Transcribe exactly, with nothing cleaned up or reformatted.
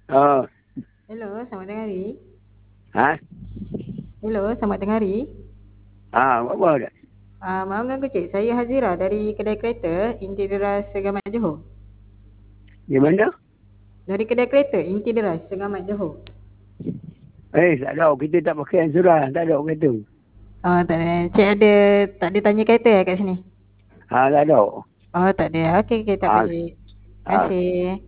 Ờ, Hello, selamat tengah hari. hả? Hello, selamat tengah hari. À, Bác ơi, Ah, maaf ganggu cik, saya Hazira dari kedai kereta Inti Deras Segamat Johor. gimana? Dari kedai kereta Inti Deras Segamat Johor. Eh, tak ada. Kita tak pakai ansuran. Tak ada kereta. Oh, tak ada. Cik ada, tak ada tanya kereta eh kat sini? Ha, tak ada. Oh, tak ada. Okey, okey, tak apa Ha, cik. Terima ha. kasih.